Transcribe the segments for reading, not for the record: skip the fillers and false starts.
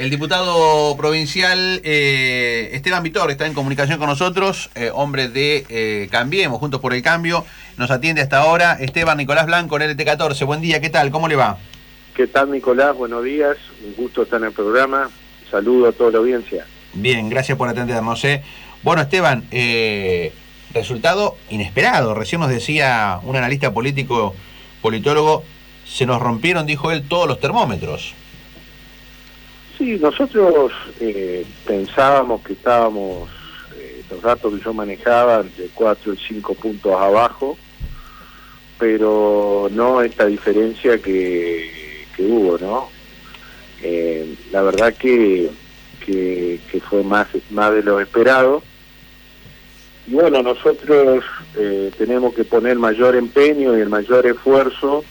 El diputado provincial Esteban Vitor está en comunicación con nosotros, hombre de Cambiemos, Juntos por el Cambio. Nos atiende hasta ahora Esteban Nicolás Blanco en LT14. Buen día, ¿qué tal? ¿Cómo le va? ¿Qué tal, Nicolás? Buenos días. Un gusto estar en el programa. Saludo a toda la audiencia. Bien, gracias por atendernos. Bueno, Esteban, resultado inesperado. Recién nos decía un analista político, politólogo, se nos rompieron, dijo él, todos los termómetros. Sí, nosotros pensábamos que estábamos, los datos que yo manejaba, entre 4 y 5 puntos abajo, pero no esta diferencia que hubo, ¿no? La verdad que fue más de lo esperado. Y bueno, nosotros tenemos que poner mayor empeño y el mayor esfuerzo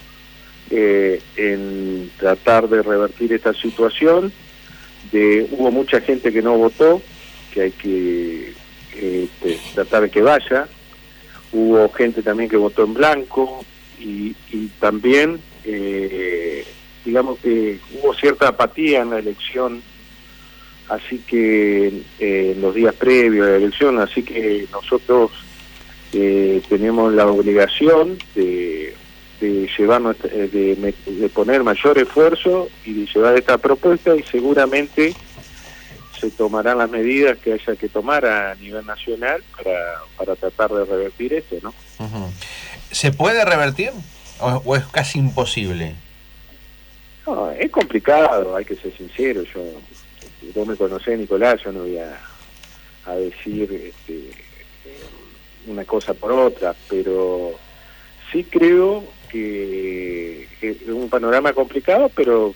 en tratar de revertir esta situación. Hubo mucha gente que no votó, que hay que tratar de que vaya. Hubo gente también que votó en blanco y también, digamos que hubo cierta apatía en la elección, así que en los días previos a la elección, así que nosotros tenemos la obligación de llevarnos, de poner mayor esfuerzo y de llevar esta propuesta, y seguramente se tomarán las medidas que haya que tomar a nivel nacional para tratar de revertir esto, ¿no? Uh-huh. ¿Se puede revertir o es casi imposible? No, es complicado, hay que ser sincero. Vos me conocés, Nicolás, yo no voy a decir una cosa por otra, pero sí creo que es un panorama complicado, pero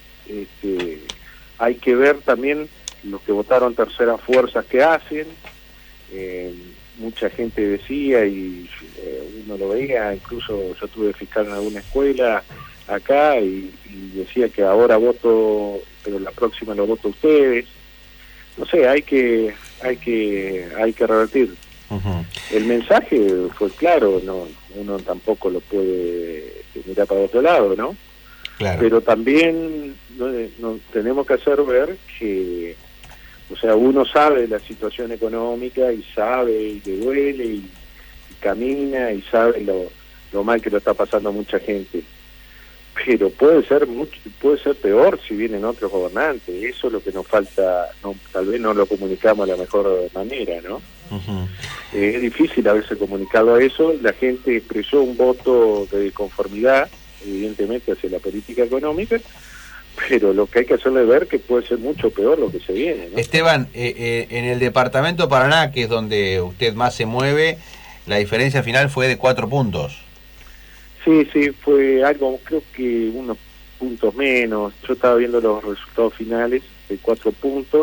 hay que ver también los que votaron terceras fuerzas que hacen. Mucha gente decía, y uno lo veía, incluso yo tuve fiscal en alguna escuela acá, y decía que ahora voto, pero la próxima lo voto ustedes. No sé, hay que revertir. Uh-huh. El mensaje fue claro, uno tampoco lo puede mirar para otro lado, ¿no? Claro. Pero también no tenemos que hacer ver que, o sea, uno sabe la situación económica y sabe y le duele y camina y sabe lo mal que lo está pasando a mucha gente, pero puede ser peor si vienen otros gobernantes. Eso es lo que nos falta, tal vez no lo comunicamos de la mejor manera, ¿no? Uh-huh. Es difícil haberse comunicado a eso. La gente expresó un voto de conformidad, evidentemente, hacia la política económica, pero lo que hay que hacerle ver que puede ser mucho peor lo que se viene, ¿no? Esteban, en el departamento de Paraná, que es donde usted más se mueve, la diferencia final fue de 4 puntos. Sí, fue algo, creo que unos puntos menos. Yo estaba viendo los resultados finales de 4 puntos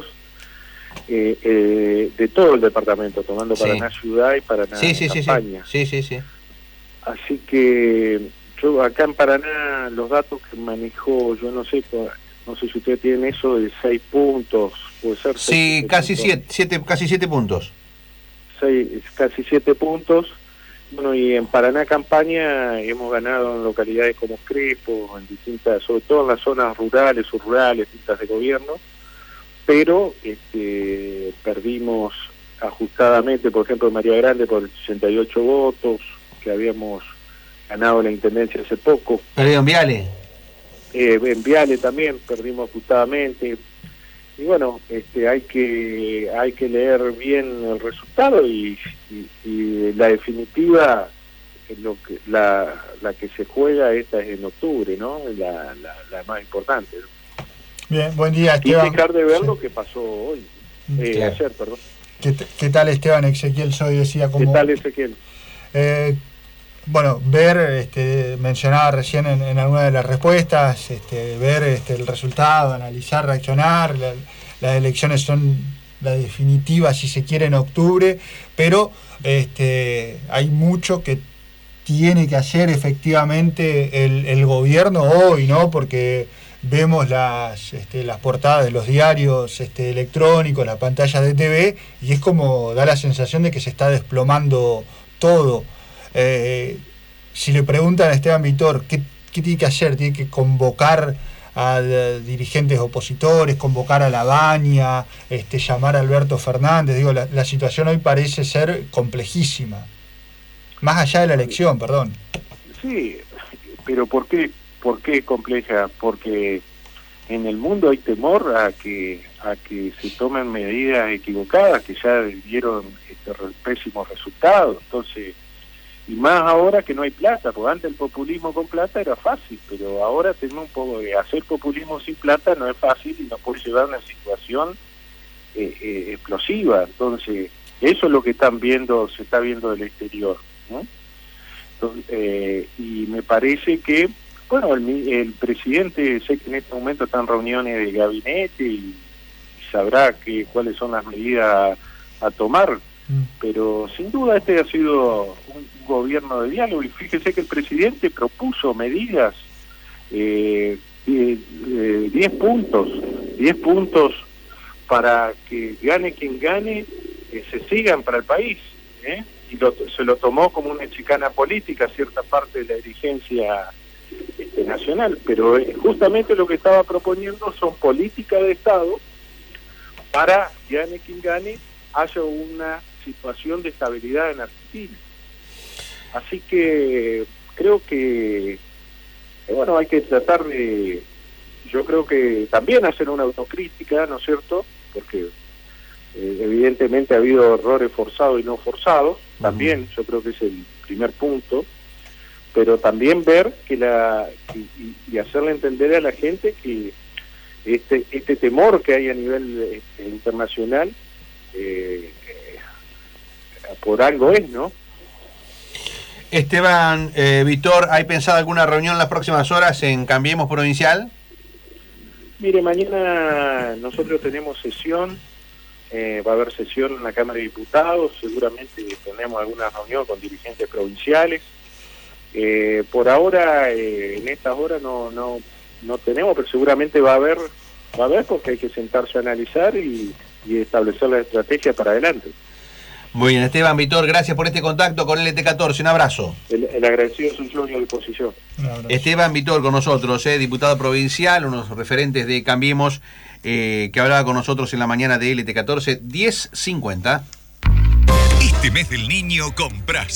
de todo el departamento, tomando Paraná Ciudad y Paraná Campaña. Sí. Así que yo acá en Paraná, los datos que manejó, yo no sé si ustedes tienen eso de 6 puntos, puede ser. Sí, casi 7 puntos. Casi 7 puntos. Bueno, y en Paraná Campaña hemos ganado en localidades como Crespo, en distintas, sobre todo en las zonas rurales, subrurales, distintas de gobierno, pero perdimos ajustadamente, por ejemplo, en María Grande por 68 votos, que habíamos ganado la intendencia hace poco. ¿Perdió en Viale? En Viale también perdimos ajustadamente. Y bueno, hay que leer bien el resultado y la definitiva, la que se juega, esta es en octubre, ¿no? La más importante, ¿no? Bien, buen día, Esteban. Y dejar de ver lo que pasó hoy, claro. Ayer, perdón. ¿Qué tal, Esteban? Ezequiel Soy decía como... ¿Qué tal, Ezequiel? Bueno, ver, mencionaba recién en alguna de las respuestas, ver el resultado, analizar, reaccionar. Las elecciones son la definitiva, si se quiere, en octubre, pero hay mucho que tiene que hacer efectivamente el gobierno hoy, ¿no? Porque vemos las portadas de los diarios electrónicos, las pantallas de TV, y es como da la sensación de que se está desplomando todo. Si le preguntan a Esteban Vitor qué tiene que hacer, tiene que convocar dirigentes opositores, convocar a La Baña, llamar a Alberto Fernández. Digo, la situación hoy parece ser complejísima, más allá de la elección, perdón. Sí, pero ¿por qué compleja? Porque en el mundo hay temor a que se tomen medidas equivocadas que ya dieron pésimos resultados. Entonces, y más ahora que no hay plata, porque antes el populismo con plata era fácil, pero ahora tenemos un poco de hacer populismo sin plata no es fácil y nos puede llevar a una situación explosiva. Entonces, eso es lo que se está viendo del exterior, ¿no? Entonces, y me parece que, bueno, el presidente, sé que en este momento están reuniones de gabinete y sabrá cuáles son las medidas a tomar, pero sin duda este ha sido un gobierno de diálogo, y fíjese que el presidente propuso medidas, 10 puntos para que gane quien gane, se sigan para el país, y se lo tomó como una chicana política cierta parte de la dirigencia nacional, pero justamente lo que estaba proponiendo son políticas de Estado para, gane quien gane, haya una situación de estabilidad en Argentina. Así que creo que, bueno, hay que tratar de, yo creo que también hacer una autocrítica, ¿no es cierto? Porque evidentemente ha habido errores forzados y no forzados, también yo creo que es el primer punto, pero también ver y hacerle entender a la gente que este temor que hay a nivel internacional por algo es, ¿no? Esteban, Víctor, ¿hay pensado alguna reunión en las próximas horas en Cambiemos Provincial? Mire, mañana nosotros tenemos sesión, va a haber sesión en la Cámara de Diputados, seguramente tenemos alguna reunión con dirigentes provinciales. Por ahora, en estas horas no tenemos, pero seguramente va a haber porque hay que sentarse a analizar y establecer la estrategia para adelante. Muy bien, Esteban, Víctor, gracias por este contacto con LT14, un abrazo. El agradecido soy yo y a disposición. Esteban Víctor con nosotros, diputado provincial, unos referentes de Cambiemos, que hablaba con nosotros en la mañana de LT14, 10:50. Este mes del niño compras